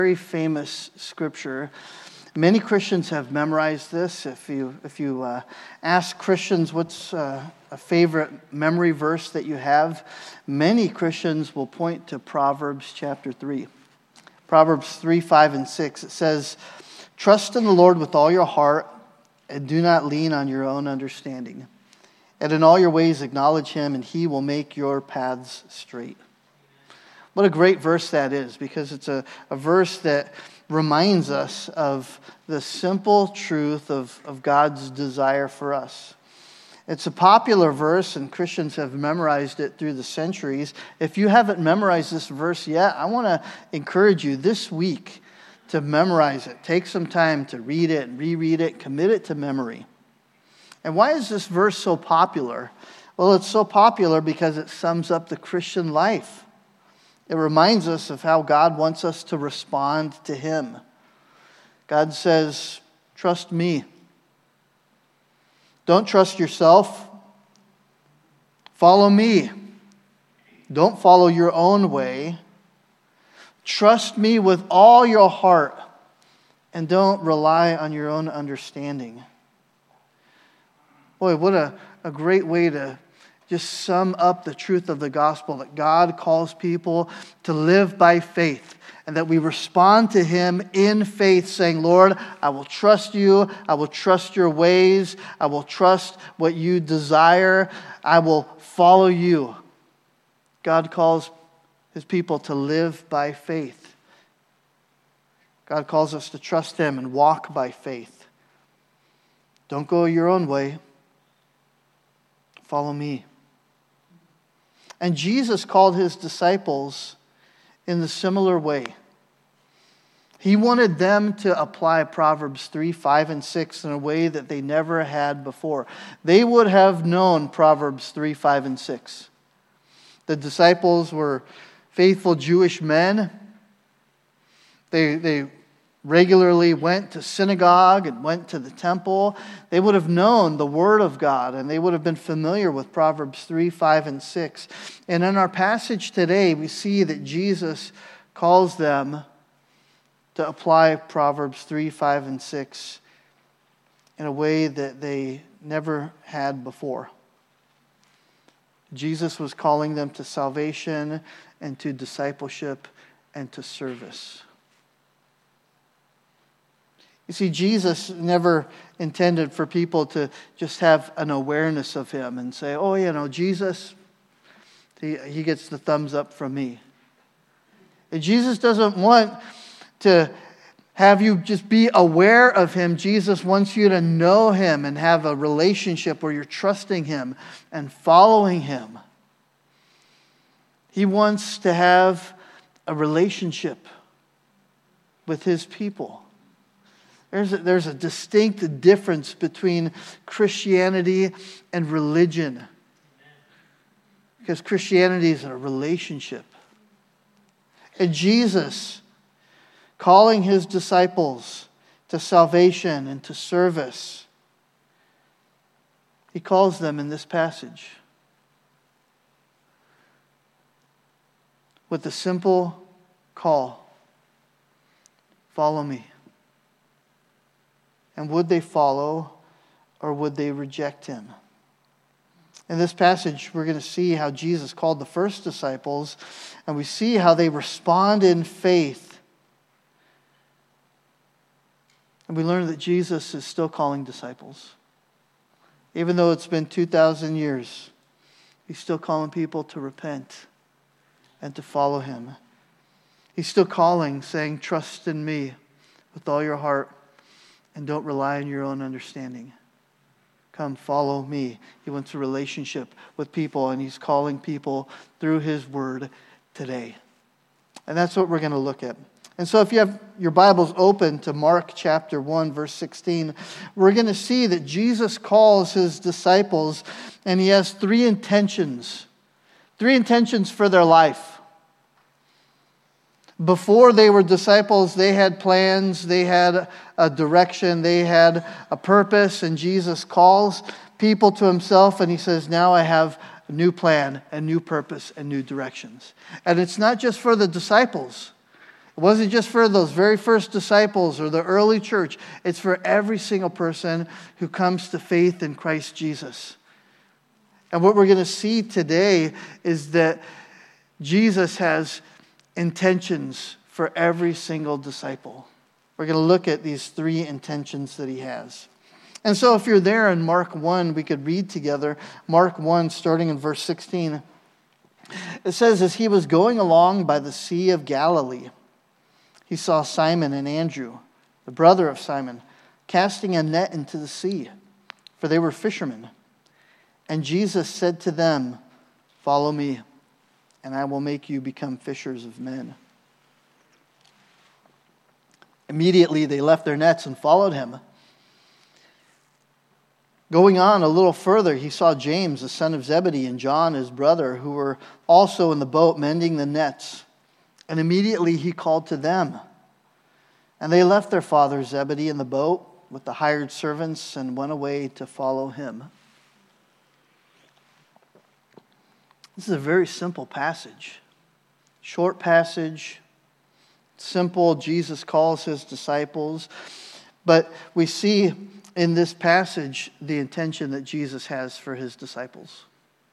Very famous scripture. Many Christians have memorized this. If you ask Christians what's a favorite memory verse that you have, many Christians will point to Proverbs chapter 3. Proverbs 3, 5, and 6. It says, "Trust in the Lord with all your heart and do not lean on your own understanding. And in all your ways acknowledge him, and he will make your paths straight." What a great verse that is, because it's a verse that reminds us of the simple truth of God's desire for us. It's a popular verse, and Christians have memorized it through the centuries. If you haven't memorized this verse yet, I want to encourage you this week to memorize it. Take some time to read it and reread it, commit it to memory. And why is this verse so popular? Well, it's so popular because it sums up the Christian life. It reminds us of how God wants us to respond to him. God says, trust me. Don't trust yourself. Follow me. Don't follow your own way. Trust me with all your heart and don't rely on your own understanding. Boy, what a great way to just sum up the truth of the gospel, that God calls people to live by faith and that we respond to him in faith, saying, Lord, I will trust you. I will trust your ways. I will trust what you desire. I will follow you. God calls his people to live by faith. God calls us to trust him and walk by faith. Don't go your own way. Follow me. And Jesus called his disciples in the similar way. He wanted them to apply Proverbs 3, 5, and 6 in a way that they never had before. They would have known Proverbs 3, 5, and 6. The disciples were faithful Jewish men. They regularly went to synagogue and went to the temple. They would have known the Word of God, and they would have been familiar with Proverbs 3, 5, and 6. And in our passage today, we see that Jesus calls them to apply Proverbs 3, 5, and 6 in a way that they never had before. Jesus was calling them to salvation and to discipleship and to service. You see, Jesus never intended for people to just have an awareness of him and say, oh, Jesus, he gets the thumbs up from me. And Jesus doesn't want to have you just be aware of him. Jesus wants you to know him and have a relationship where you're trusting him and following him. He wants to have a relationship with his people. There's a distinct difference between Christianity and religion. Because Christianity is a relationship. And Jesus, calling his disciples to salvation and to service, he calls them in this passage with the simple call, follow me. And would they follow or would they reject him? In this passage, we're going to see how Jesus called the first disciples, and we see how they respond in faith. And we learn that Jesus is still calling disciples. Even though it's been 2,000 years, he's still calling people to repent and to follow him. He's still calling, saying, trust in me with all your heart. And don't rely on your own understanding. Come, follow me. He wants a relationship with people, and he's calling people through his word today. And that's what we're going to look at. And so if you have your Bibles open to Mark chapter 1, verse 16, we're going to see that Jesus calls his disciples, and he has three intentions for their life. Before they were disciples, they had plans, they had a direction, they had a purpose, and Jesus calls people to himself, and he says, now I have a new plan, a new purpose, and new directions. And it's not just for the disciples. It wasn't just for those very first disciples or the early church. It's for every single person who comes to faith in Christ Jesus. And what we're going to see today is that Jesus has intentions for every single disciple. We're going to look at these 3 intentions that he has. And so if you're there in Mark 1, we could read together Mark 1, starting in verse 16. It says, as he was going along by the Sea of Galilee, he saw Simon and Andrew, the brother of Simon, casting a net into the sea, for they were fishermen. And Jesus said to them, follow me, and I will make you become fishers of men. Immediately they left their nets and followed him. Going on a little further, he saw James, the son of Zebedee, and John, his brother, who were also in the boat mending the nets. And immediately he called to them. And they left their father Zebedee in the boat with the hired servants and went away to follow him. This is a very simple passage. Short passage. Simple. Jesus calls his disciples. But we see in this passage the intention that Jesus has for his disciples.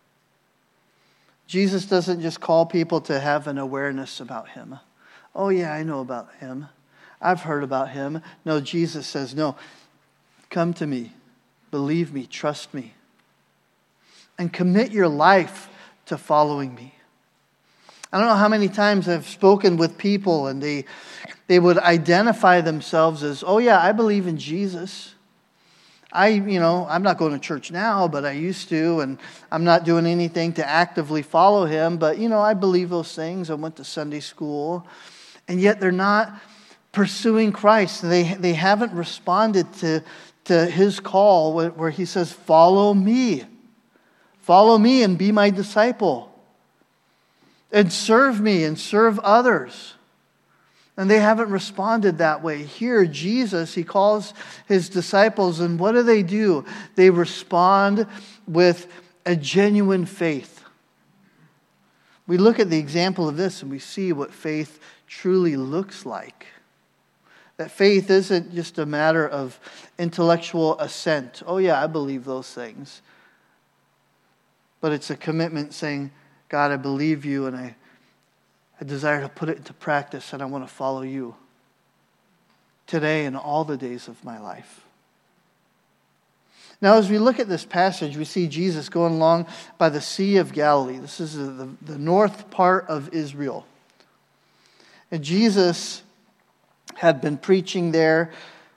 Jesus doesn't just call people to have an awareness about him. Oh yeah, I know about him. I've heard about him. No, Jesus says, no, come to me, believe me, trust me, and commit your life to following me. I don't know how many times I've spoken with people and they would identify themselves as, oh yeah, I believe in Jesus. I'm not going to church now, but I used to, and I'm not doing anything to actively follow him, but I believe those things. I went to Sunday school, and yet they're not pursuing Christ. They haven't responded to his call where he says, follow me. Follow me and be my disciple. And serve me and serve others. And they haven't responded that way. Here, Jesus, he calls his disciples, and what do? They respond with a genuine faith. We look at the example of this and we see what faith truly looks like. That faith isn't just a matter of intellectual assent. Oh yeah, I believe those things. But it's a commitment saying, God, I believe you and I desire to put it into practice and I want to follow you today and all the days of my life. Now, as we look at this passage, we see Jesus going along by the Sea of Galilee. This is the north part of Israel. And Jesus had been preaching there.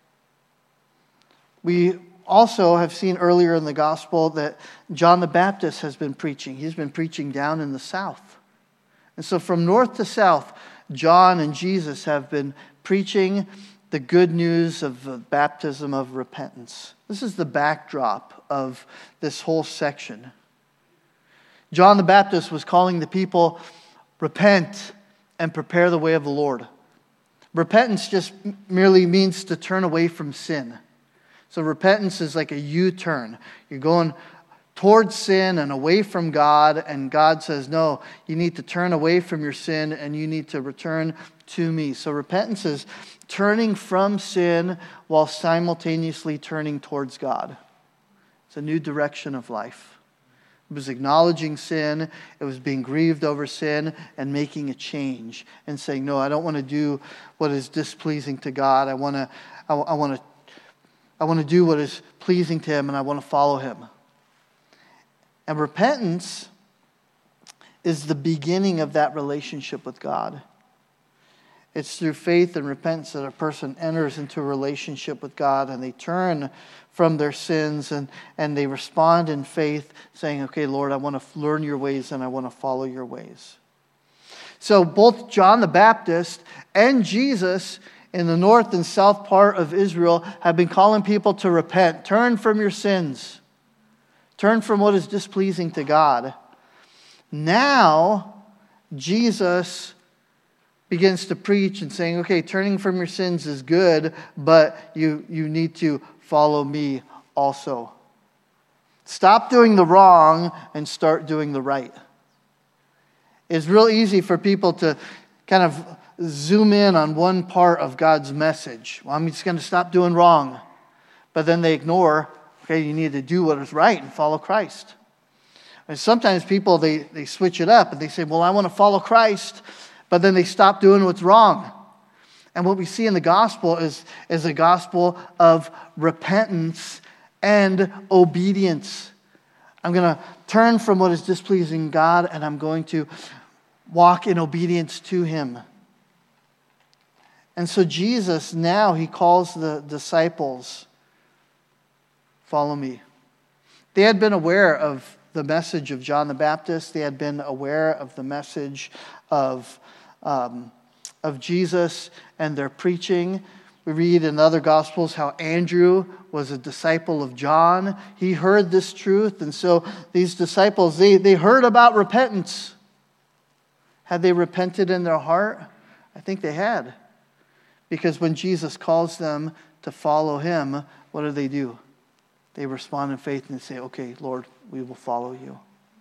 We also have seen earlier in the gospel that John the Baptist has been preaching. He's been preaching down in the south. And so from north to south, John and Jesus have been preaching the good news of the baptism of repentance. This is the backdrop of this whole section. John the Baptist was calling the people, repent and prepare the way of the Lord. Repentance just merely means to turn away from sin. So repentance is like a U-turn. You're going towards sin and away from God, and God says, no, you need to turn away from your sin and you need to return to me. So repentance is turning from sin while simultaneously turning towards God. It's a new direction of life. It was acknowledging sin, it was being grieved over sin, and making a change and saying, no, I don't want to do what is displeasing to God. I want to do what is pleasing to him, and I want to follow him. And repentance is the beginning of that relationship with God. It's through faith and repentance that a person enters into a relationship with God, and they turn from their sins and they respond in faith, saying, okay, Lord, I want to learn your ways and I want to follow your ways. So both John the Baptist and Jesus in the north and south part of Israel have been calling people to repent. Turn from your sins. Turn from what is displeasing to God. Now, Jesus begins to preach and saying, okay, turning from your sins is good, but you need to follow me also. Stop doing the wrong and start doing the right. It's real easy for people to kind of zoom in on one part of God's message. Well, I'm just going to stop doing wrong. But then they ignore, okay, you need to do what is right and follow Christ. And sometimes people, they switch it up and they say, well, I want to follow Christ, but then they stop doing what's wrong. And what we see in the gospel is a gospel of repentance and obedience. I'm going to turn from what is displeasing God, and I'm going to walk in obedience to Him. And so Jesus, now He calls the disciples, follow me. They had been aware of the message of John the Baptist. They had been aware of the message of Jesus and their preaching. We read in other Gospels how Andrew was a disciple of John. He heard this truth, and so these disciples, they heard about repentance. Had they repented in their heart? I think they had. Because when Jesus calls them to follow Him, what do? They respond in faith and they say, okay, Lord, we will follow you.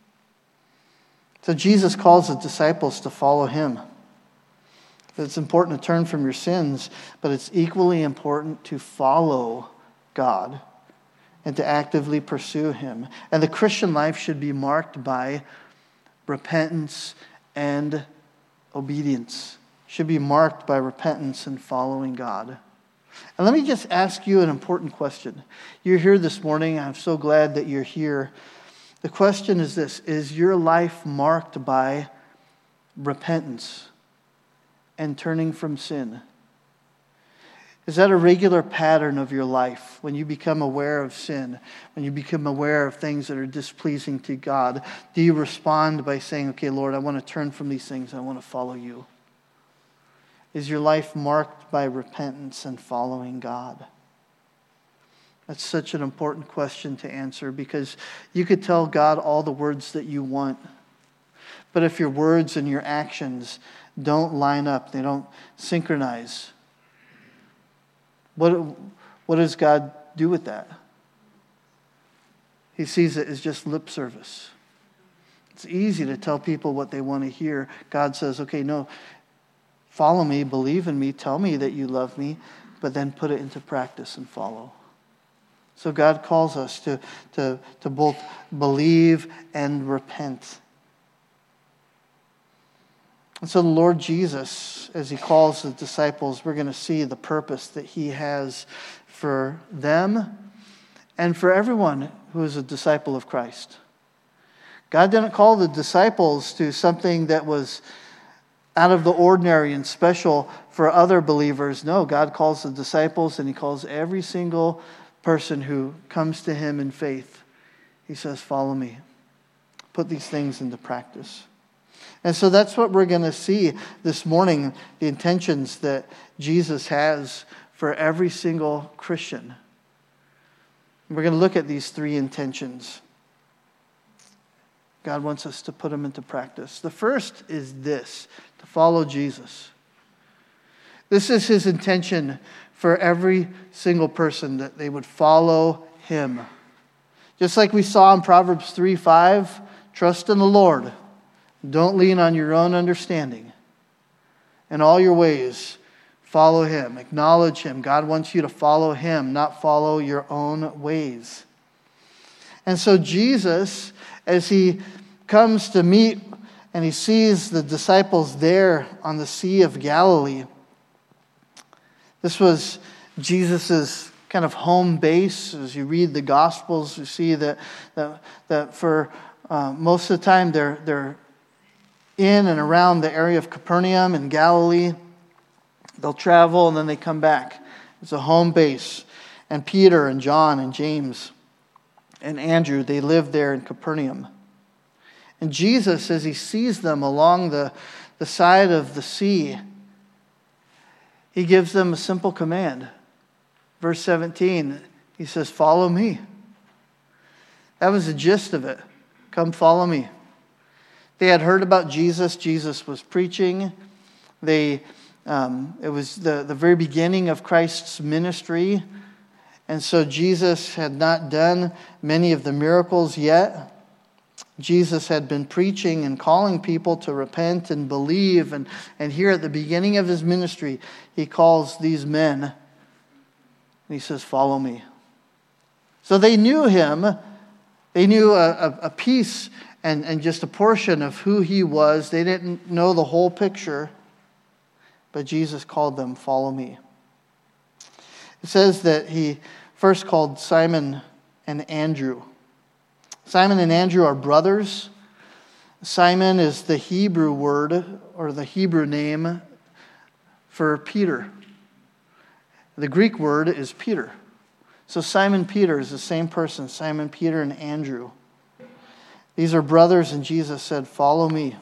So Jesus calls the disciples to follow Him. It's important to turn from your sins, but it's equally important to follow God and to actively pursue Him. And the Christian life should be marked by repentance and obedience. Should be marked by repentance and following God. And let me just ask you an important question. You're here this morning. I'm so glad that you're here. The question is this: is your life marked by repentance and turning from sin? Is that a regular pattern of your life when you become aware of sin, when you become aware of things that are displeasing to God? Do you respond by saying, okay, Lord, I want to turn from these things. I want to follow you? Is your life marked by repentance and following God? That's such an important question to answer, because you could tell God all the words that you want, but if your words and your actions don't line up, they don't synchronize, what does God do with that? He sees it as just lip service. It's easy to tell people what they want to hear. God says, okay, no, follow me, believe in me, tell me that you love me, but then put it into practice and follow. So God calls us to both believe and repent. And so the Lord Jesus, as He calls the disciples, we're going to see the purpose that He has for them and for everyone who is a disciple of Christ. God didn't call the disciples to something that was out of the ordinary and special for other believers. No, God calls the disciples, and He calls every single person who comes to Him in faith. He says, follow me. Put these things into practice. And so that's what we're going to see this morning, the intentions that Jesus has for every single Christian. We're going to look at these three intentions. God wants us to put them into practice. The first is this: to follow Jesus. This is His intention for every single person, that they would follow Him. Just like we saw in Proverbs 3:5, trust in the Lord. Don't lean on your own understanding. In all your ways, follow Him. Acknowledge Him. God wants you to follow Him, not follow your own ways. And so Jesus, as He comes to meet and He sees the disciples there on the Sea of Galilee, this was Jesus' kind of home base. As you read the Gospels, you see that for most of the time they're in and around the area of Capernaum in Galilee. They'll travel and then they come back. It's a home base. And Peter and John and James and Andrew, they live there in Capernaum. And Jesus, as He sees them along the side of the sea, He gives them a simple command. Verse 17, He says, follow me. That was the gist of it. Come follow me. They had heard about Jesus. Jesus was preaching. It was the very beginning of Christ's ministry. And so Jesus had not done many of the miracles yet. Jesus had been preaching and calling people to repent and believe. And here at the beginning of his ministry, he calls these men and he says, follow me. So they knew him. They knew a piece and just a portion of who he was. They didn't know the whole picture. But Jesus called them, follow me. It says that he first called Simon and Andrew. Simon and Andrew are brothers. Simon is the Hebrew word or the Hebrew name for Peter. The Greek word is Peter. So Simon Peter is the same person, Simon Peter and Andrew. These are brothers, and Jesus said, follow me.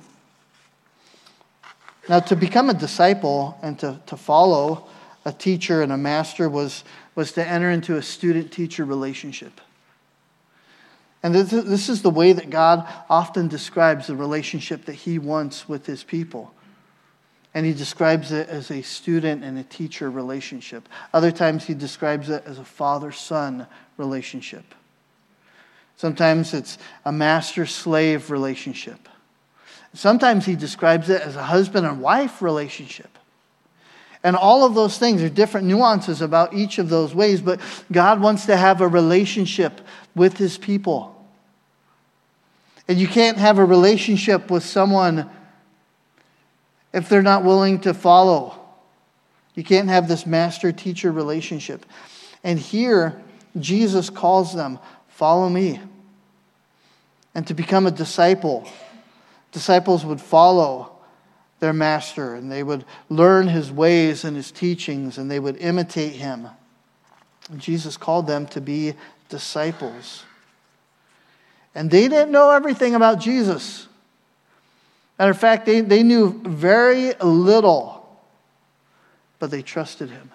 Now, to become a disciple and to follow a teacher and a master was to enter into a student-teacher relationship. And this is the way that God often describes the relationship that he wants with his people. And he describes it as a student and a teacher relationship. Other times he describes it as a father-son relationship. Sometimes it's a master-slave relationship. Sometimes he describes it as a husband and wife relationship. And all of those things are different nuances about each of those ways, but God wants to have a relationship with his people. And you can't have a relationship with someone if they're not willing to follow. You can't have this master-teacher relationship. And here, Jesus calls them, follow me. And to become a disciple, disciples would follow their master, and they would learn his ways and his teachings, and they would imitate him. And Jesus called them to be disciples. And they didn't know everything about Jesus. Matter of fact, they knew very little, but they trusted him.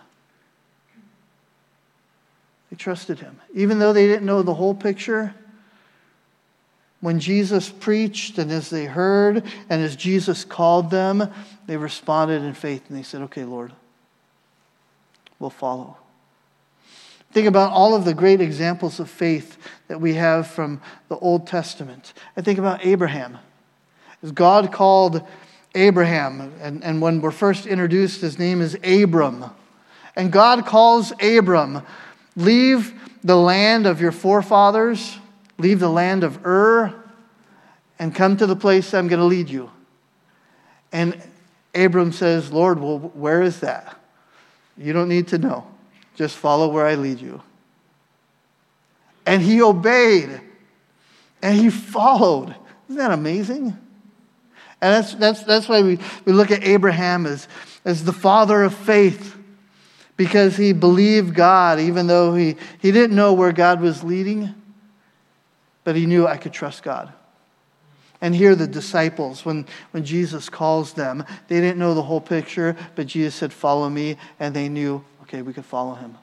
They trusted him. Even though they didn't know the whole picture, when Jesus preached and as they heard and as Jesus called them, they responded in faith and they said, okay, Lord, we'll follow. Think about all of the great examples of faith that we have from the Old Testament. I think about Abraham. As God called Abraham, and when we're first introduced, his name is Abram. And God calls Abram, leave the land of your forefathers, leave the land of Ur, and come to the place I'm going to lead you. And Abram says, Lord, well, where is that? You don't need to know. Just follow where I lead you. And he obeyed. And he followed. Isn't that amazing? And that's why we look at Abraham as the father of faith. Because he believed God, even though he didn't know where God was leading. But he knew I could trust God. And here the disciples, when Jesus calls them, they didn't know the whole picture, but Jesus said, follow me. And they knew, okay, we could follow him.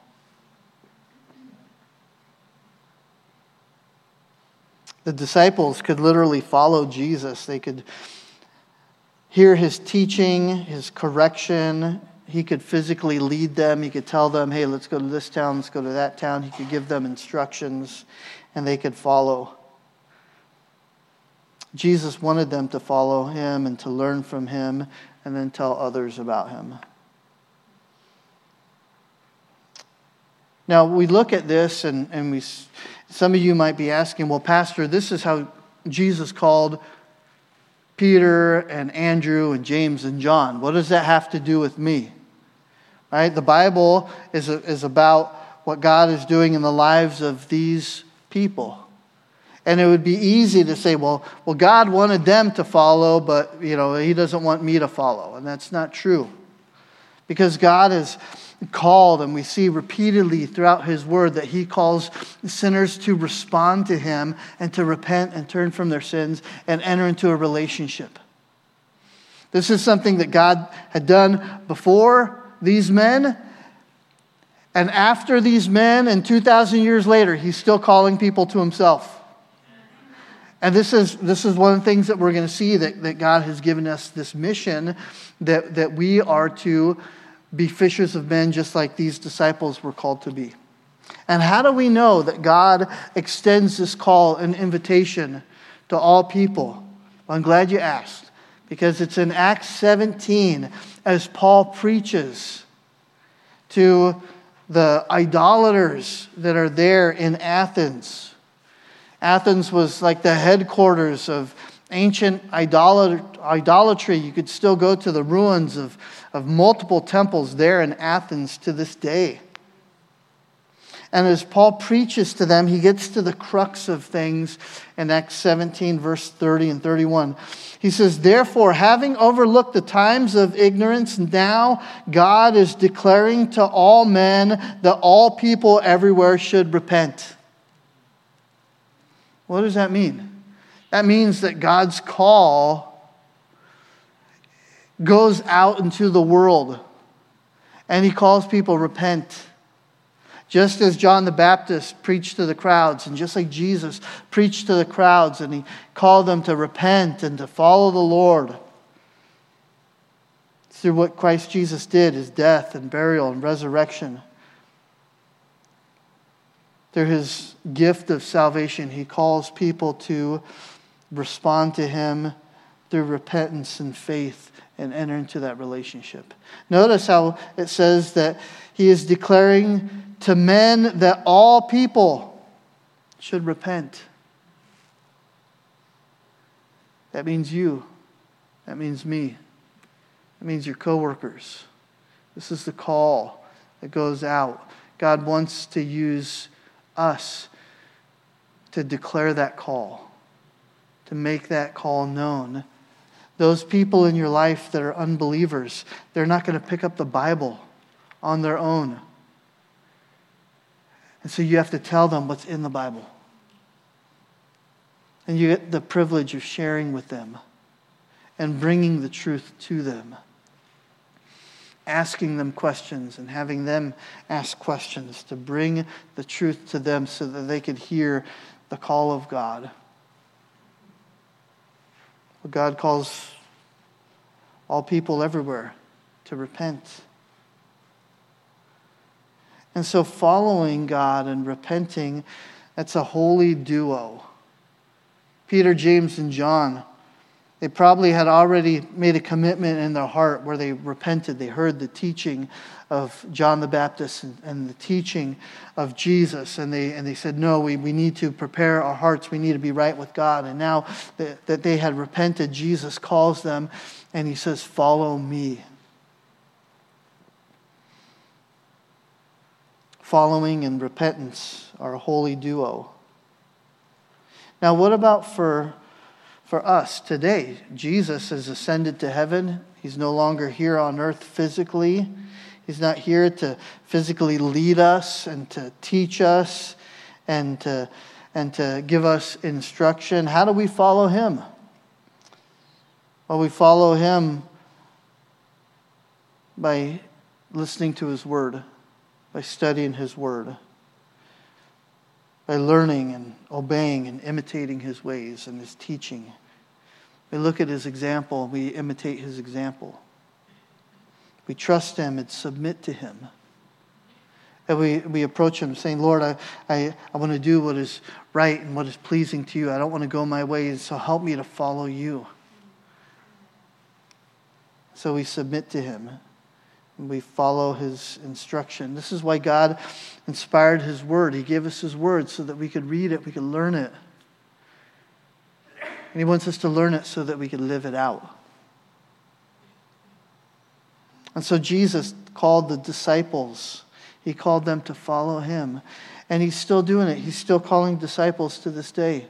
The disciples could literally follow Jesus. They could hear his teaching, his correction. He could physically lead them. He could tell them, hey, let's go to this town, let's go to that town. He could give them instructions, and they could follow. Jesus wanted them to follow him and to learn from him and then tell others about him. Now, we look at this and some of you might be asking, well, Pastor, this is how Jesus called Peter and Andrew and James and John. What does that have to do with me? Right? The Bible is about what God is doing in the lives of these people. And it would be easy to say, well, God wanted them to follow, but he doesn't want me to follow. And that's not true. Because God is called, and we see repeatedly throughout his word that he calls sinners to respond to him and to repent and turn from their sins and enter into a relationship. This is something that God had done before these men. And after these men, and 2,000 years later, he's still calling people to himself. And this is one of the things that we're going to see, that God has given us this mission that we are to be fishers of men just like these disciples were called to be. And how do we know that God extends this call and invitation to all people? Well, I'm glad you asked, because it's in Acts 17 as Paul preaches to the idolaters that are there in Athens. Athens was like the headquarters of ancient idolatry. You could still go to the ruins of multiple temples there in Athens to this day. And as Paul preaches to them, he gets to the crux of things in Acts 17, verse 30 and 31. He says, "Therefore, having overlooked the times of ignorance, now God is declaring to all men that all people everywhere should repent." What does that mean? That means that God's call goes out into the world, and he calls people repent. Just as John the Baptist preached to the crowds, and just like Jesus preached to the crowds, and he called them to repent and to follow the Lord through what Christ Jesus did, his death and burial and resurrection. Through his gift of salvation, he calls people to respond to him through repentance and faith and enter into that relationship. Notice how it says that he is declaring to men that all people should repent. That means you. That means me. That means your coworkers. This is the call that goes out. God wants to use us to declare that call, to make that call known. Those people in your life that are unbelievers, they're not going to pick up the Bible on their own. And so you have to tell them what's in the Bible. And you get the privilege of sharing with them and bringing the truth to them. Asking them questions and having them ask questions to bring the truth to them so that they could hear the call of God. Well, God calls all people everywhere to repent. And so following God and repenting, that's a holy duo. Peter, James, and John, they probably had already made a commitment in their heart where they repented. They heard the teaching of John the Baptist and the teaching of Jesus. And they said, no, we need to prepare our hearts. We need to be right with God. And now that they had repented, Jesus calls them and he says, follow me. Following and repentance are a holy duo. Now, what about for us today? Jesus has ascended to heaven. He's no longer here on earth physically. He's not here to physically lead us and to teach us and to give us instruction. How do we follow him? Well, we follow him by listening to his word, by studying his word, by learning and obeying and imitating his ways and his teaching. We look at his example, we imitate his example. We trust him and submit to him. And we approach him saying, Lord, I want to do what is right and what is pleasing to you. I don't want to go my ways, so help me to follow you. So we submit to him. We follow his instruction. This is why God inspired his word. He gave us his word so that we could read it, we could learn it. And he wants us to learn it so that we could live it out. And so Jesus called the disciples. He called them to follow him. And he's still doing it. He's still calling disciples to this day.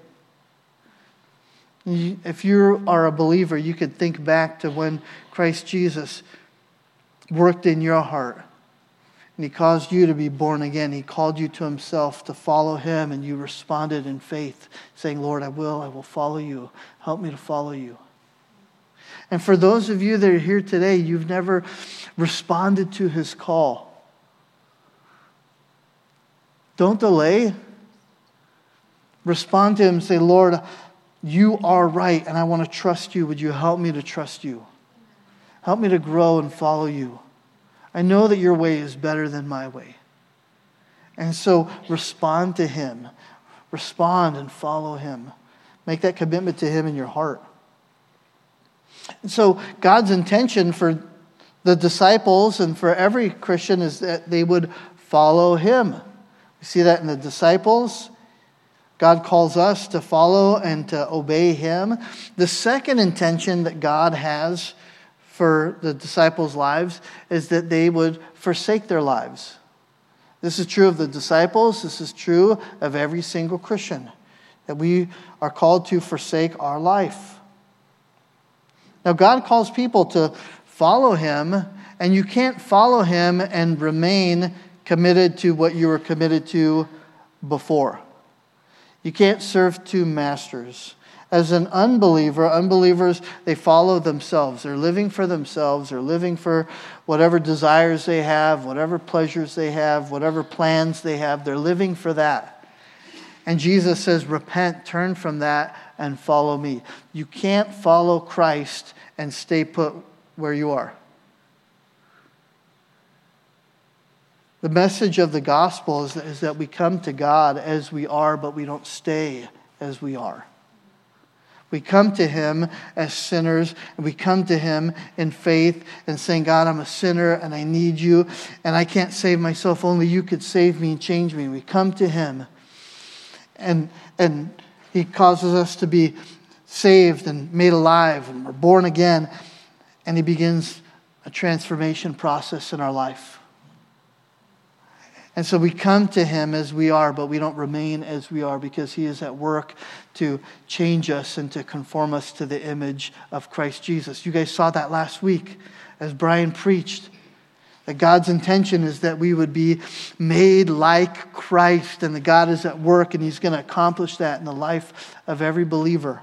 If you are a believer, you could think back to when Christ Jesus worked in your heart. And he caused you to be born again. He called you to himself to follow him. And you responded in faith, saying, Lord, I will follow you. Help me to follow you. And for those of you that are here today, you've never responded to his call. Don't delay. Respond to him and say, Lord, you are right and I want to trust you. Would you help me to trust you? Help me to grow and follow you. I know that your way is better than my way. And so respond to him. Respond and follow him. Make that commitment to him in your heart. And so God's intention for the disciples and for every Christian is that they would follow him. We see that in the disciples. God calls us to follow and to obey him. The second intention that God has for the disciples' lives is that they would forsake their lives. This is true of the disciples. This is true of every single Christian, that we are called to forsake our life. Now, God calls people to follow him, and you can't follow him and remain committed to what you were committed to before. You can't serve two masters. As an unbeliever, unbelievers, they follow themselves. They're living for themselves. They're living for whatever desires they have, whatever pleasures they have, whatever plans they have. They're living for that. And Jesus says, repent, turn from that, and follow me. You can't follow Christ and stay put where you are. The message of the gospel is that we come to God as we are, but we don't stay as we are. We come to him as sinners, and we come to him in faith and saying, God, I'm a sinner and I need you, and I can't save myself. Only you could save me and change me. We come to him, and he causes us to be saved and made alive, and we're born again, and he begins a transformation process in our life. And so we come to him as we are, but we don't remain as we are because he is at work to change us and to conform us to the image of Christ Jesus. You guys saw that last week as Brian preached, that God's intention is that we would be made like Christ, and that God is at work and he's going to accomplish that in the life of every believer.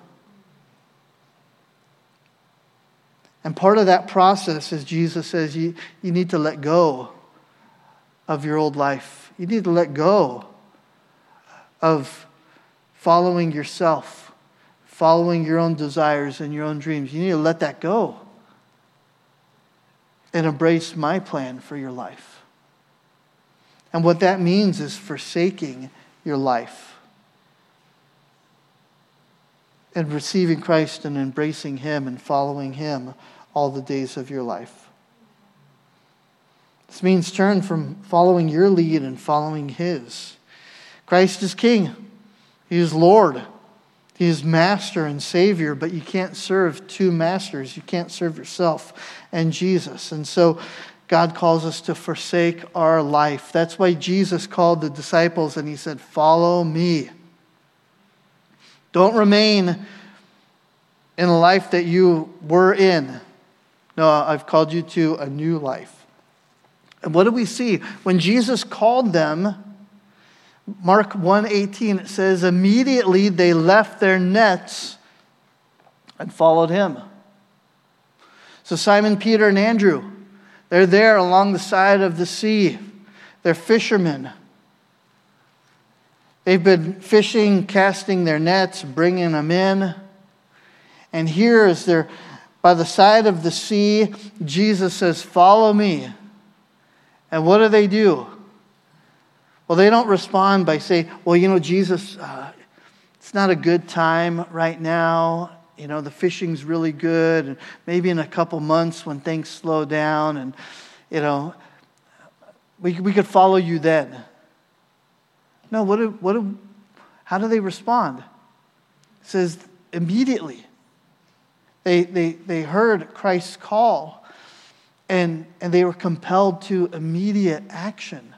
And part of that process, as Jesus says, you need to let go of your old life. You need to let go of following yourself, following your own desires and your own dreams. You need to let that go and embrace my plan for your life. And what that means is forsaking your life and receiving Christ and embracing him and following him all the days of your life. This means turn from following your lead and following his. Christ is King. He is Lord. He is Master and Savior, but you can't serve two masters. You can't serve yourself and Jesus. And so God calls us to forsake our life. That's why Jesus called the disciples and he said, follow me. Don't remain in a life that you were in. No, I've called you to a new life. And what do we see? When Jesus called them, Mark 1:18, it says, immediately they left their nets and followed him. So Simon, Peter, and Andrew, they're there along the side of the sea. They're fishermen. They've been fishing, casting their nets, bringing them in. And here, as they're by the side of the sea, Jesus says, follow me. And what do? Well, they don't respond by saying, well, Jesus, it's not a good time right now. The fishing's really good. And maybe in a couple months when things slow down and, we could follow you then. No, how do they respond? It says immediately. They heard Christ's call. And they were compelled to immediate action.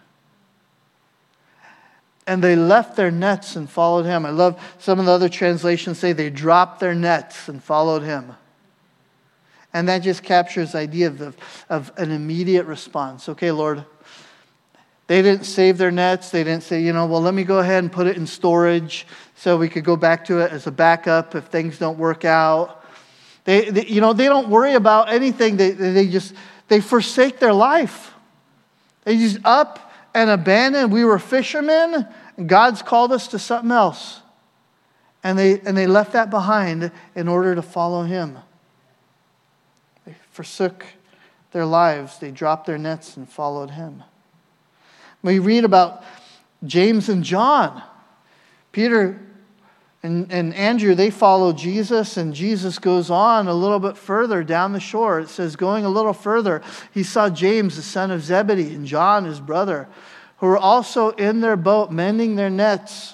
And they left their nets and followed him. I love some of the other translations say they dropped their nets and followed him. And that just captures the idea of an immediate response. Okay, Lord, they didn't save their nets. They didn't say, let me go ahead and put it in storage so we could go back to it as a backup if things don't work out. They don't worry about anything. They forsake their life. They just up and abandon. We were fishermen, and God's called us to something else. And they left that behind in order to follow him. They forsook their lives. They dropped their nets and followed him. We read about James and John. Peter And Andrew, they follow Jesus, and Jesus goes on a little bit further down the shore. It says, going a little further, he saw James, the son of Zebedee, and John, his brother, who were also in their boat mending their nets.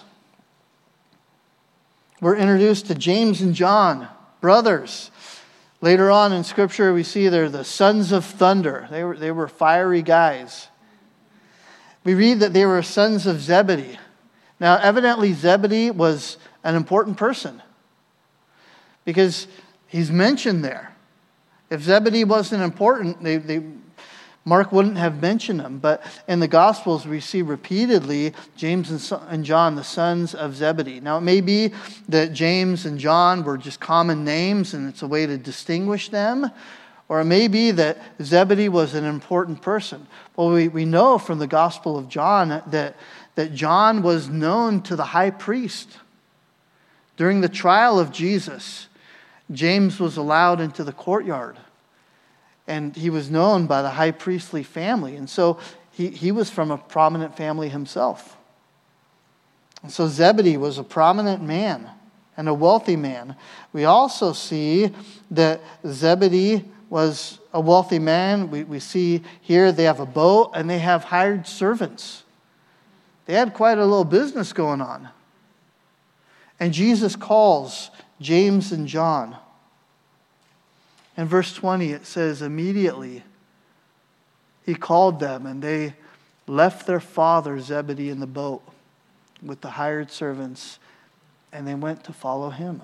We're introduced to James and John, brothers. Later on in Scripture, we see they're the sons of thunder. They were fiery guys. We read that they were sons of Zebedee. Now, evidently, Zebedee was an important person because he's mentioned there. If Zebedee wasn't important, Mark wouldn't have mentioned him. But in the Gospels, we see repeatedly James and John, the sons of Zebedee. Now, it may be that James and John were just common names and it's a way to distinguish them. Or it may be that Zebedee was an important person. Well, we know from the Gospel of John that John was known to the high priest. During the trial of Jesus, James was allowed into the courtyard. And he was known by the high priestly family. And so he was from a prominent family himself. And so Zebedee was a prominent man and a wealthy man. We also see that Zebedee was a wealthy man. We see here they have a boat and they have hired servants. They had quite a little business going on. And Jesus calls James and John. In verse 20, it says, immediately he called them, and they left their father Zebedee in the boat with the hired servants, and they went to follow him.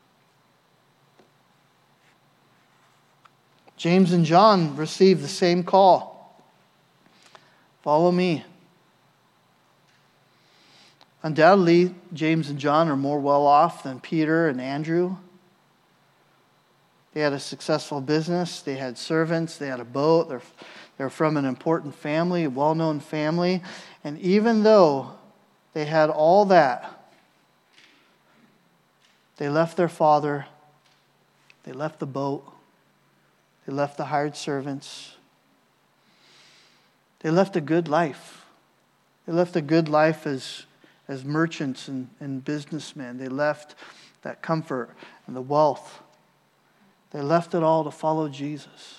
James and John received the same call. Follow me. Undoubtedly, James and John are more well off than Peter and Andrew. They had a successful business. They had servants. They had a boat. They're from an important family, a well-known family. And even though they had all that, they left their father. They left the boat. They left the hired servants. They left a good life. They left a good life as merchants and businessmen. They left that comfort and the wealth. They left it all to follow Jesus.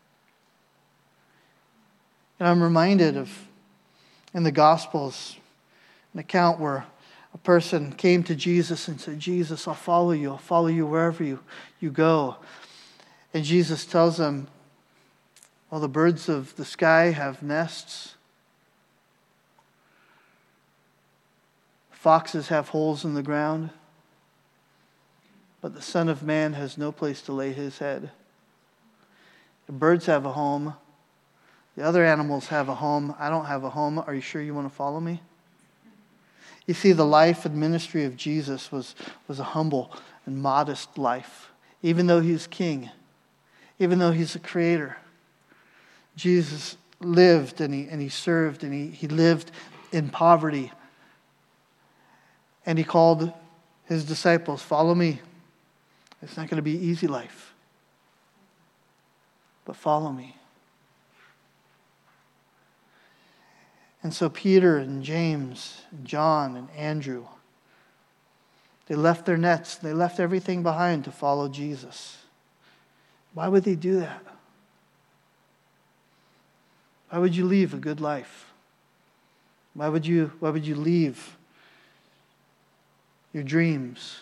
And I'm reminded of, in the Gospels, an account where a person came to Jesus and said, Jesus, I'll follow you. I'll follow you wherever you go. And Jesus tells them, well, the birds of the sky have nests. Foxes have holes in the ground. But the Son of Man has no place to lay his head. The birds have a home. The other animals have a home. I don't have a home. Are you sure you want to follow me? You see, the life and ministry of Jesus was a humble and modest life. Even though he's king, even though he's a creator, Jesus lived and he served and he lived in poverty. And he called his disciples, follow me. It's not going to be an easy life. But follow me. And so Peter and James and John and Andrew, they left their nets. They left everything behind to follow Jesus. Why would they do that? Why would you leave a good life? Why would you leave your dreams?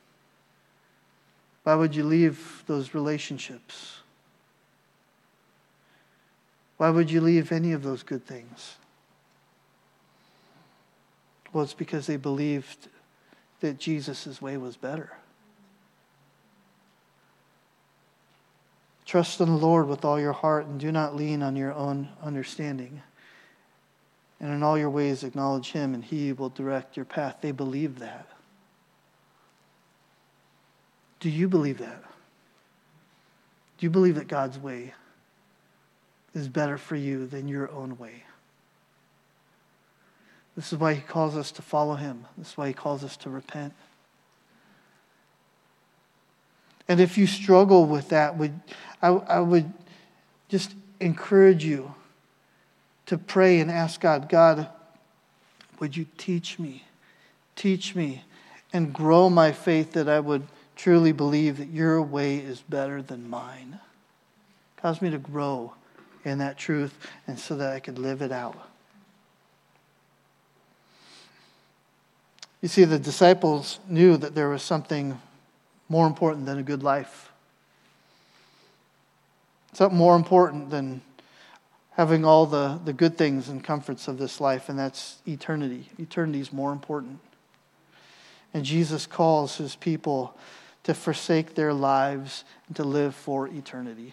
Why would you leave those relationships? Why would you leave any of those good things? Well, it's because they believed that Jesus' way was better. Trust in the Lord with all your heart and do not lean on your own understanding. And in all your ways acknowledge him and he will direct your path. They believed that. Do you believe that? Do you believe that God's way is better for you than your own way? This is why he calls us to follow him. This is why he calls us to repent. And if you struggle with that, I would just encourage you to pray and ask God, God, would you teach me? Teach me. and grow my faith that I would truly believe that your way is better than mine. Cause me to grow in that truth and so that I could live it out. You see, the disciples knew that there was something more important than a good life. Something more important than having all the good things and comforts of this life, and that's eternity. Eternity is more important. And Jesus calls his people to forsake their lives and to live for eternity.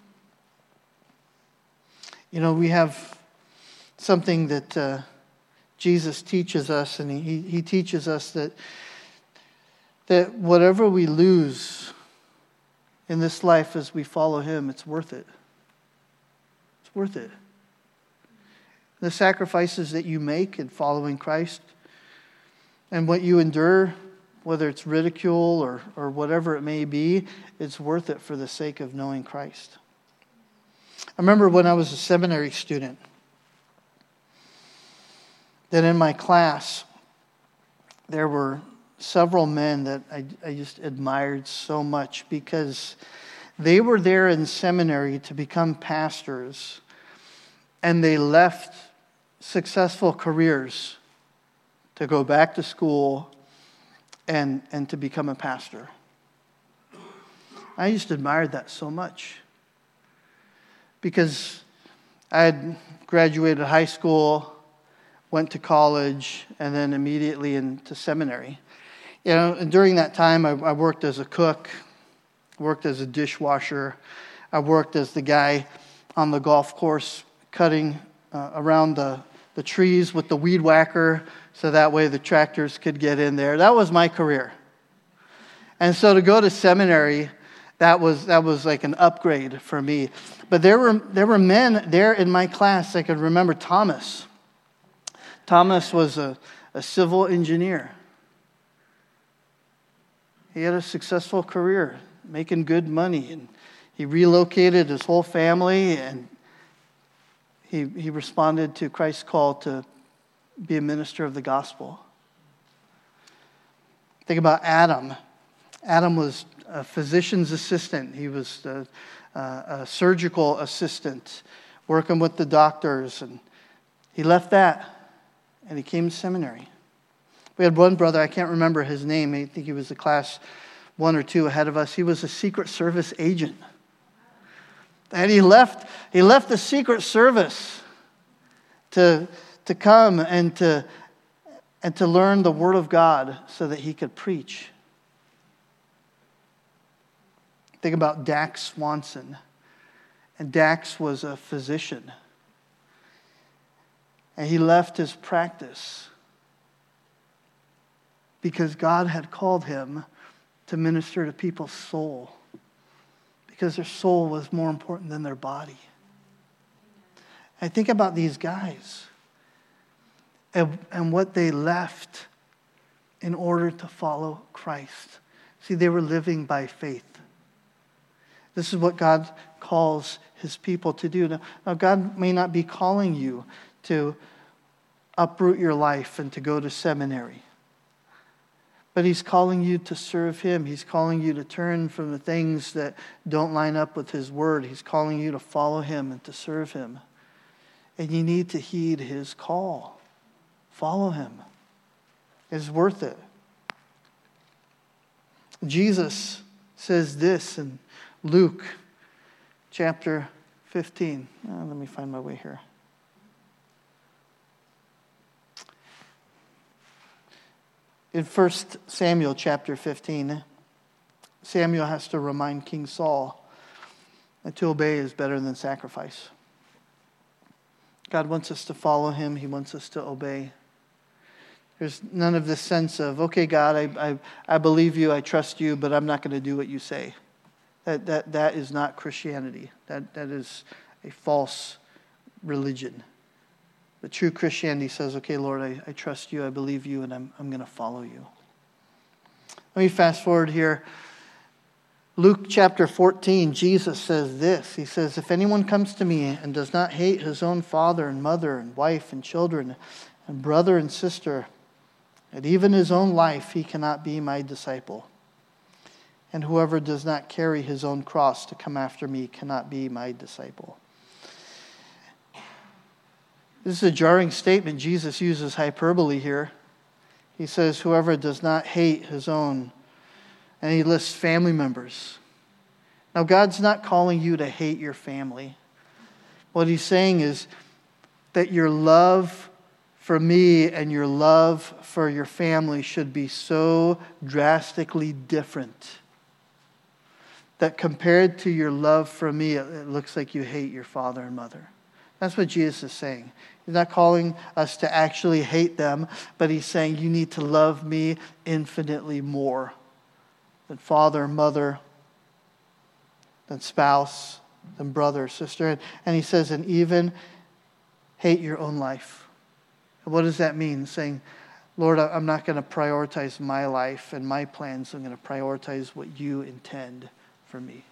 You know, we have something that Jesus teaches us, and he teaches us that whatever we lose in this life as we follow him, it's worth it. It's worth it. The sacrifices that you make in following Christ and what you endure, whether it's ridicule or whatever it may be, it's worth it for the sake of knowing Christ. I remember when I was a seminary student, that in my class, there were several men that I just admired so much because they were there in seminary to become pastors, and they left successful careers to go back to school and to become a pastor. I just admired that so much because I had graduated high school, went to college, and then immediately into seminary. You know, and during that time, I worked as a cook, worked as a dishwasher. I worked as the guy on the golf course cutting around the trees with the weed whacker so that way the tractors could get in there. That was my career. And so to go to seminary, that was like an upgrade for me. But there were men there in my class. I could remember Thomas. Thomas was a civil engineer. He had a successful career, making good money, and he relocated his whole family, and he responded to Christ's call to be a minister of the gospel. Think about Adam. Adam was a physician's assistant. He was a surgical assistant, working with the doctors, and he left that, and he came to seminary. We had one brother, I can't remember his name. I think he was a class 1 or 2 ahead of us. He was a Secret Service agent. And he left the Secret Service to come and to learn the Word of God so that he could preach. Think about Dax Swanson. And Dax was a physician. And he left his practice because God had called him to minister to people's soul. Because their soul was more important than their body. I think about these guys and what they left in order to follow Christ. See, they were living by faith. This is what God calls his people to do. Now, God may not be calling you to uproot your life and to go to seminary. But he's calling you to serve him. He's calling you to turn from the things that don't line up with his word. He's calling you to follow him and to serve him. And you need to heed his call. Follow him. It's worth it. Jesus says this in Luke chapter 15. Let me find my way here. In 1 Samuel chapter 15, Samuel has to remind King Saul that to obey is better than sacrifice. God wants us to follow him. He wants us to obey. There's none of this sense of, okay, God, I believe you, I trust you, but I'm not going to do what you say. That is not Christianity. That is a false religion. The true Christianity says, okay, Lord, I trust you, I believe you, and I'm going to follow you. Let me fast forward here. Luke chapter 14, Jesus says this. He says, if anyone comes to me and does not hate his own father and mother and wife and children and brother and sister and even his own life, he cannot be my disciple. And whoever does not carry his own cross to come after me cannot be my disciple. This is a jarring statement. Jesus uses hyperbole here. He says, whoever does not hate his own, and he lists family members. Now, God's not calling you to hate your family. What he's saying is that your love for me and your love for your family should be so drastically different that compared to your love for me, it looks like you hate your father and mother. That's what Jesus is saying. He's not calling us to actually hate them, but he's saying you need to love me infinitely more than father, mother, than spouse, than brother, sister. And he says, and even hate your own life. And what does that mean? Saying, Lord, I'm not going to prioritize my life and my plans. I'm going to prioritize what you intend for me.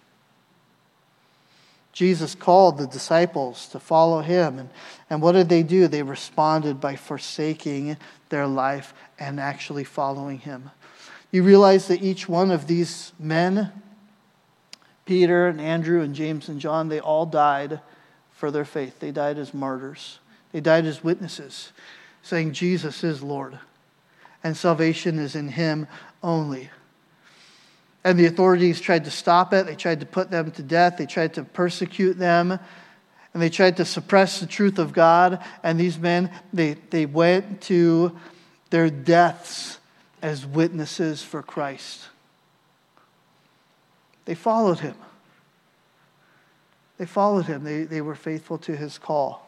Jesus called the disciples to follow him. And what did they do? They responded by forsaking their life and actually following him. You realize that each one of these men, Peter and Andrew and James and John, they all died for their faith. They died as martyrs. They died as witnesses, saying Jesus is Lord. And salvation is in him only. And the authorities tried to stop it. They tried to put them to death. They tried to persecute them. And they tried to suppress the truth of God. And these men, they went to their deaths as witnesses for Christ. They followed him. They followed him. They were faithful to his call.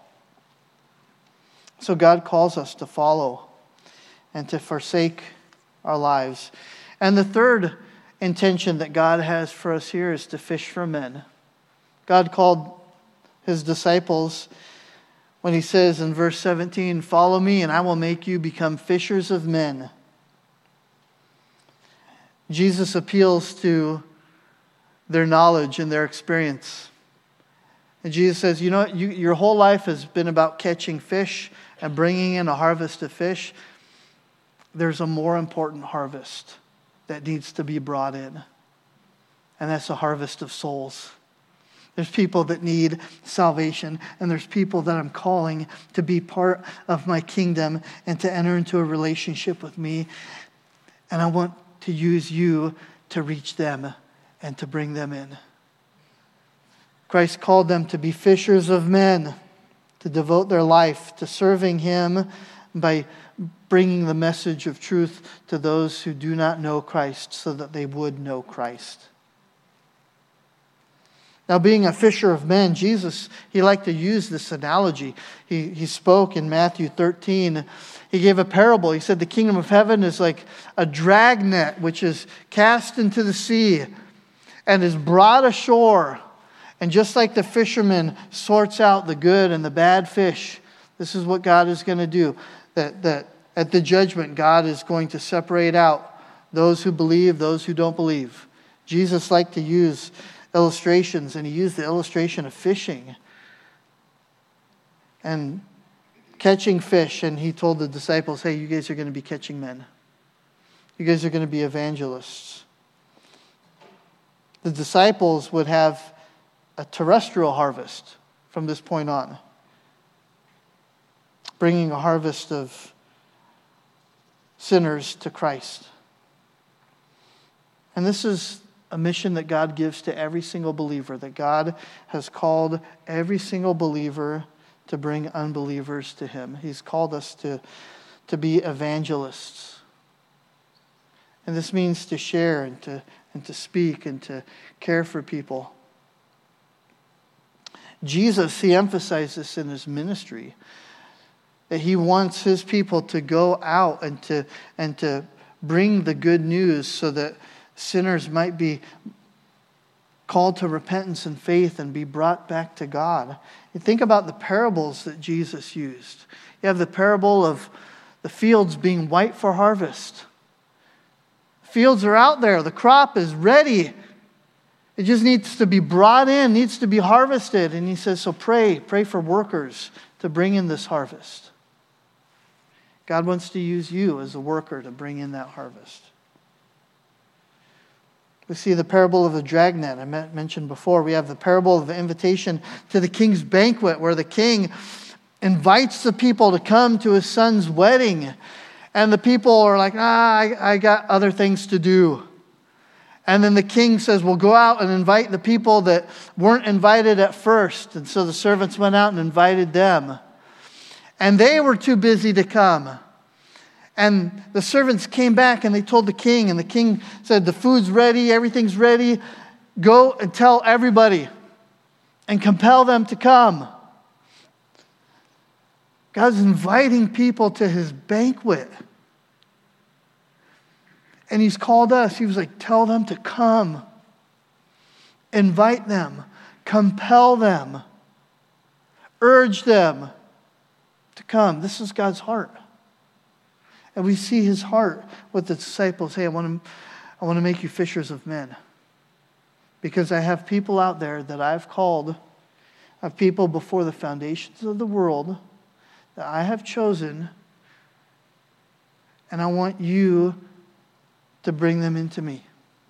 So God calls us to follow and to forsake our lives. And the third intention that God has for us here is to fish for men. God called his disciples when he says in verse 17, follow me and I will make you become fishers of men. Jesus appeals to their knowledge and their experience. And Jesus says, your whole life has been about catching fish and bringing in a harvest of fish. There's a more important harvest that needs to be brought in. And that's a harvest of souls. There's people that need salvation, and there's people that I'm calling to be part of my kingdom and to enter into a relationship with me. And I want to use you to reach them and to bring them in. Christ called them to be fishers of men, to devote their life to serving him by bringing the message of truth to those who do not know Christ so that they would know Christ. Now, being a fisher of men, Jesus, he liked to use this analogy. He spoke in Matthew 13. He gave a parable. He said the kingdom of heaven is like a dragnet which is cast into the sea and is brought ashore. And just like the fisherman sorts out the good and the bad fish, this is what God is going to do. That at the judgment, God is going to separate out those who believe, those who don't believe. Jesus liked to use illustrations, and he used the illustration of fishing and catching fish. And he told the disciples, hey, you guys are going to be catching men. You guys are going to be evangelists. The disciples would have a terrestrial harvest from this point on, bringing a harvest of sinners to Christ. And this is a mission that God gives to every single believer, that God has called every single believer to bring unbelievers to him. He's called us to be evangelists. And this means to share and to speak and to care for people. Jesus, he emphasized this in his ministry, that he wants his people to go out and to bring the good news so that sinners might be called to repentance and faith and be brought back to God. You think about the parables that Jesus used. You have the parable of the fields being white for harvest. Fields are out there. The crop is ready. It just needs to be brought in, needs to be harvested. And he says, so pray for workers to bring in this harvest. God wants to use you as a worker to bring in that harvest. We see the parable of the dragnet I mentioned before. We have the parable of the invitation to the king's banquet, where the king invites the people to come to his son's wedding. And the people are like, I got other things to do. And then the king says, well, go out and invite the people that weren't invited at first. And so the servants went out and invited them. And they were too busy to come. And the servants came back and they told the king. And the king said, the food's ready, everything's ready. Go and tell everybody and compel them to come. God's inviting people to his banquet. And he's called us. He was like, tell them to come. Invite them. Compel them. Urge them to come. This is God's heart. And we see his heart with the disciples. Hey, I want to make you fishers of men. Because I have people out there that I've called. I have people before the foundations of the world that I have chosen. And I want you to bring them into me.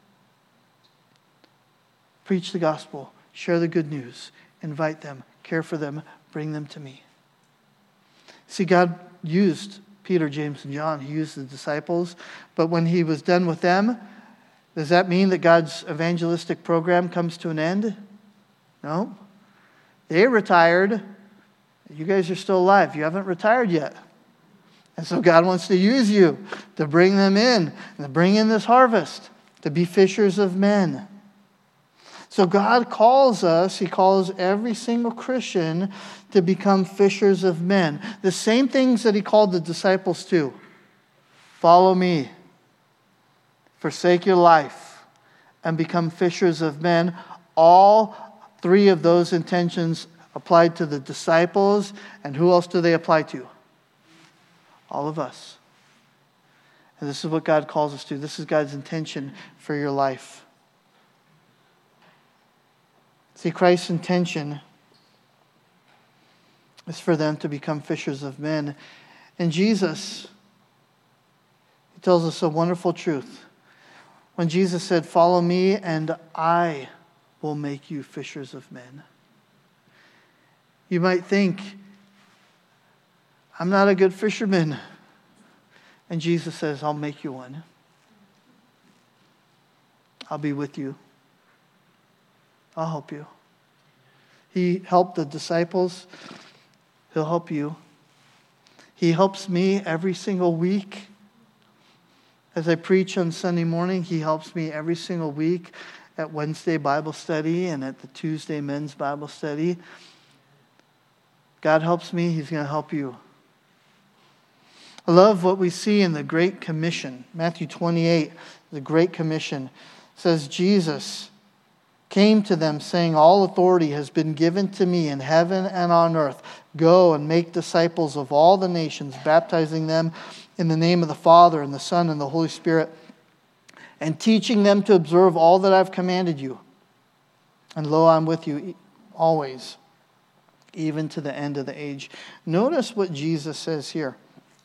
Preach the gospel. Share the good news. Invite them. Care for them. Bring them to me. See, God used Peter, James, and John. He used the disciples. But when he was done with them, does that mean that God's evangelistic program comes to an end? No. They retired. You guys are still alive. You haven't retired yet. And so God wants to use you to bring them in, and to bring in this harvest, to be fishers of men. So God calls us, he calls every single Christian to become fishers of men. The same things that he called the disciples to. Follow me. Forsake your life. And become fishers of men. All three of those intentions applied to the disciples. And who else do they apply to? All of us. And this is what God calls us to. This is God's intention for your life. See, Christ's intention is for them to become fishers of men. And Jesus, he tells us a wonderful truth. When Jesus said, follow me and I will make you fishers of men. You might think, I'm not a good fisherman. And Jesus says, I'll make you one. I'll be with you. I'll help you. He helped the disciples. He'll help you. He helps me every single week. As I preach on Sunday morning, he helps me every single week at Wednesday Bible study and at the Tuesday men's Bible study. God helps me, he's going to help you. I love what we see in the Great Commission. Matthew 28, the Great Commission, says Jesus came to them saying, all authority has been given to me in heaven and on earth. Go and make disciples of all the nations, baptizing them in the name of the Father and the Son and the Holy Spirit, and teaching them to observe all that I've commanded you. And lo, I'm with you always, even to the end of the age. Notice what Jesus says here.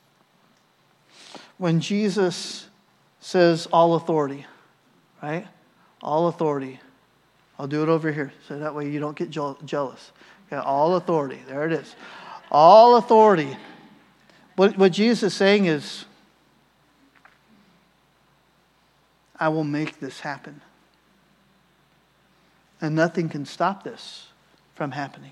When Jesus says all authority, right? All authority. I'll do it over here so that way you don't get jealous. Okay, all authority. There it is. All authority. What Jesus is saying is, I will make this happen. And nothing can stop this from happening.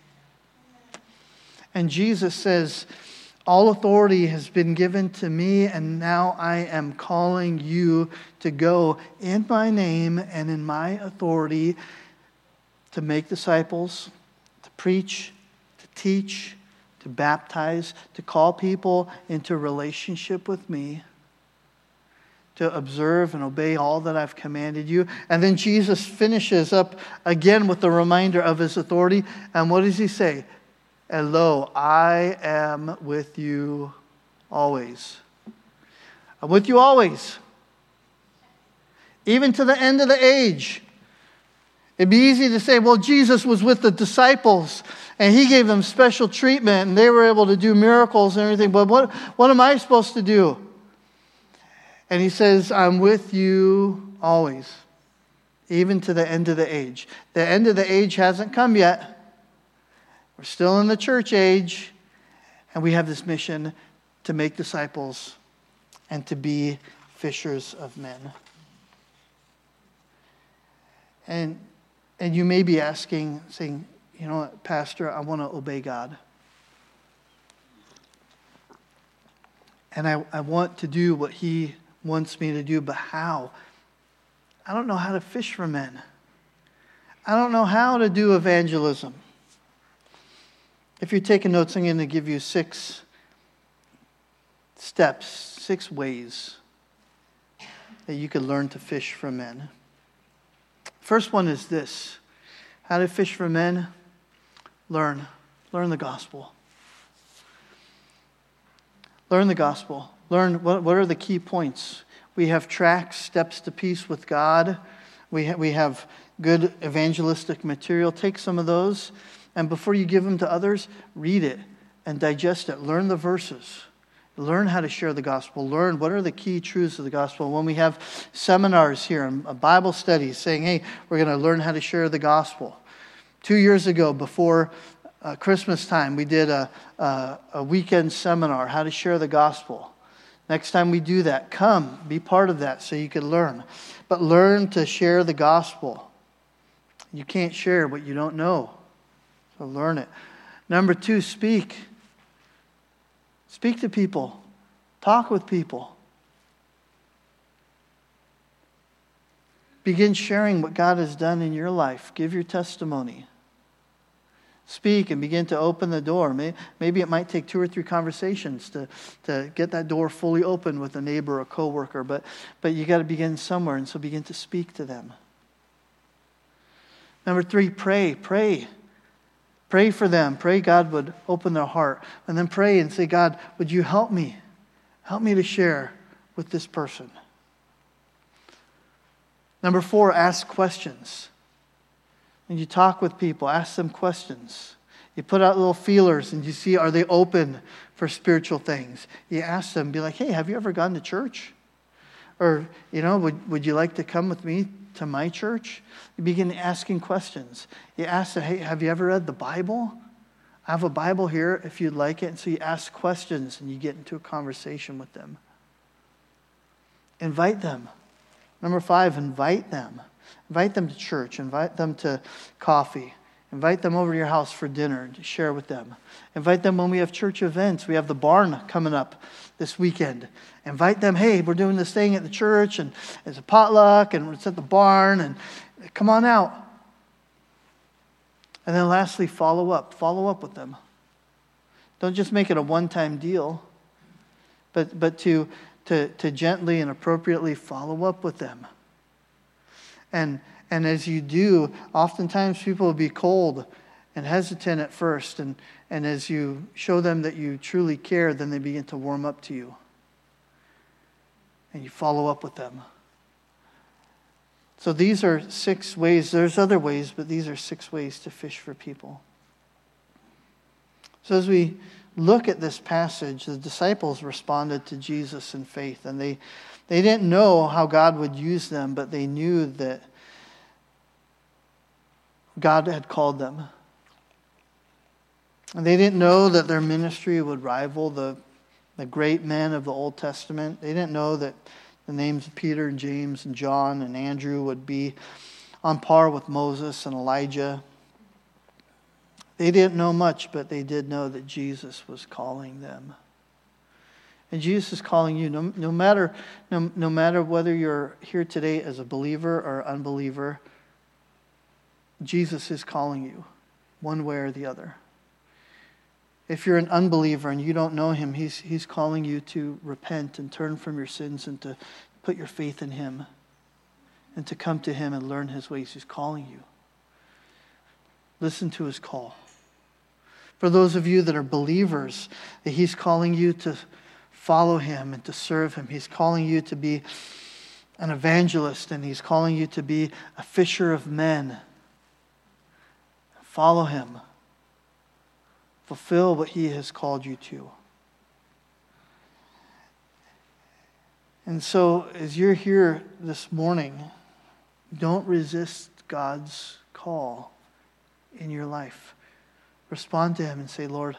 And Jesus says, all authority has been given to me, and now I am calling you to go in my name and in my authority to make disciples, to preach, to teach, to baptize, to call people into relationship with me, to observe and obey all that I've commanded you. And then Jesus finishes up again with the reminder of his authority. And what does he say? And lo, I am with you always. I'm with you always. Even to the end of the age. It'd be easy to say, well, Jesus was with the disciples and he gave them special treatment and they were able to do miracles and everything. But what am I supposed to do? And he says, I'm with you always, even to the end of the age. The end of the age hasn't come yet. We're still in the church age. And we have this mission to make disciples and to be fishers of men. And you may be asking, saying, you know what, Pastor, I want to obey God. And I want to do what he wants me to do, but how? I don't know how to fish for men. I don't know how to do evangelism. If you're taking notes, I'm going to give you 6 steps, 6 ways that you could learn to fish for men. First one is this. How to fish for men? Learn the gospel. Learn the gospel. Learn what are the key points. We have tracts, Steps to Peace with God. We have good evangelistic material. Take some of those, and before you give them to others, read it and digest it. Learn the verses. Learn how to share the gospel. Learn what are the key truths of the gospel. When we have seminars here and Bible studies saying, hey, we're going to learn how to share the gospel. 2 years ago, before Christmas time, we did a weekend seminar, how to share the gospel. Next time we do that, come, be part of that so you can learn. But learn to share the gospel. You can't share what you don't know. So learn it. Number 2, speak. Speak to people. Talk with people. Begin sharing what God has done in your life. Give your testimony. Speak and begin to open the door. Maybe it might take 2 or 3 conversations to get that door fully open with a neighbor or coworker, but you got to begin somewhere, and so begin to speak to them. Number 3, pray. Pray for them. Pray God would open their heart. And then pray and say, God, would you help me? Help me to share with this person. Number 4, ask questions. When you talk with people, ask them questions. You put out little feelers and you see, are they open for spiritual things? You ask them, be like, hey, have you ever gone to church? Or, would you like to come with me to my church? You begin asking questions. You ask them, hey, have you ever read the Bible? I have a Bible here if you'd like it. And so you ask questions and you get into a conversation with them. Invite them. Number 5, invite them. Invite them to church. Invite them to coffee. Invite them over to your house for dinner to share with them. Invite them when we have church events. We have the barn coming up this weekend. Invite them, hey, we're doing this thing at the church, and it's a potluck, and it's at the barn, and come on out. And then lastly, follow up. Follow up with them. Don't just make it a one-time deal, but to gently and appropriately follow up with them. And as you do, oftentimes people will be cold and hesitant at first. And as you show them that you truly care, then they begin to warm up to you. And you follow up with them. So these are 6 ways. There's other ways, but these are 6 ways to fish for people. So as we look at this passage, the disciples responded to Jesus in faith. And they didn't know how God would use them, but they knew that God had called them. And they didn't know that their ministry would rival the great men of the Old Testament. They didn't know that the names of Peter and James and John and Andrew would be on par with Moses and Elijah. They didn't know much, but they did know that Jesus was calling them. And Jesus is calling you, no matter whether you're here today as a believer or unbeliever, Jesus is calling you one way or the other. If you're an unbeliever and you don't know him, he's calling you to repent and turn from your sins and to put your faith in him and to come to him and learn his ways. He's calling you. Listen to his call. For those of you that are believers, that he's calling you to follow him and to serve him. He's calling you to be an evangelist, and he's calling you to be a fisher of men. Follow him. Fulfill what he has called you to. And so, as you're here this morning, don't resist God's call in your life. Respond to him and say, Lord,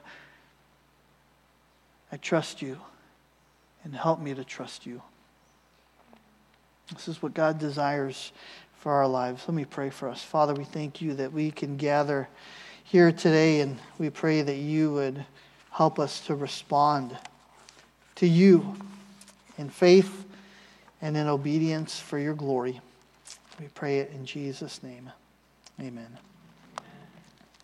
I trust you, and help me to trust you. This is what God desires for our lives. Let me pray for us. Father, we thank you that we can gather here today, and we pray that you would help us to respond to you in faith and in obedience for your glory. We pray it in Jesus' name. Amen.